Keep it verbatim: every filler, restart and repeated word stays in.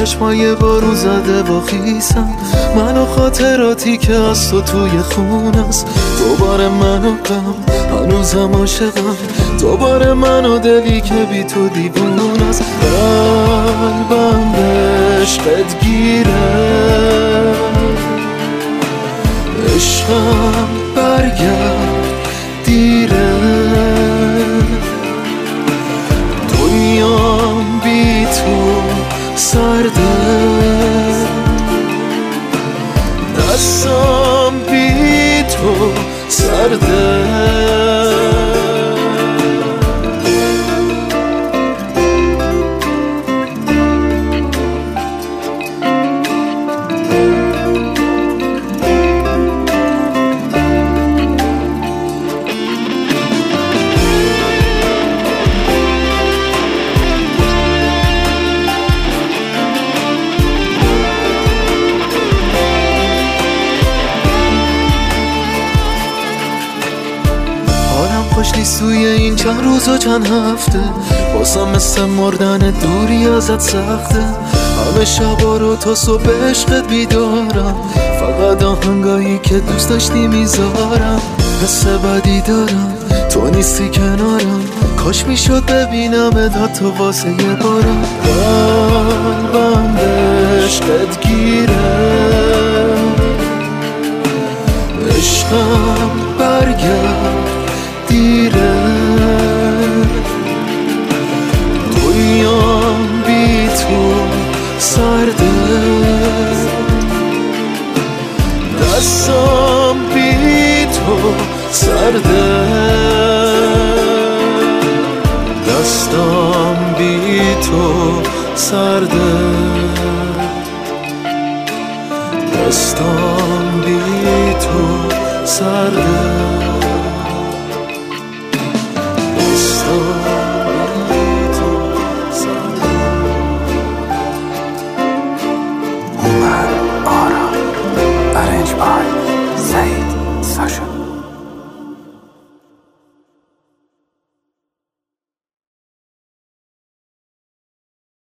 چشمای بارون زده با خیسم، من و خاطراتی که از تو توی خون است. دوباره من و غم هنوزم عاشقم، دوباره من و دلی که بی تو دیوون است. قلبم به عشقت گیره، عشقم برگرد دیره، دنیام بی تو سرده، دستم بی تو سرده. خوش نیست توی این چند روز و چند هفته، بازم مثل مردن دوری ازت سخته. همه شبا رو تا صبح عشقت بیدارم، فقط آهنگایی که دوست داشتی میذارم. حس بدی دارم تو نیستی کنارم، کاش میشد ببینم ات تو واسه یه بارم. قلبم به عشقت گیره، عشقم برگرد دیره، دنیام بی تو سرده، دستم بی تو سرده، دستم بی تو سرده، دستم بی تو سرده.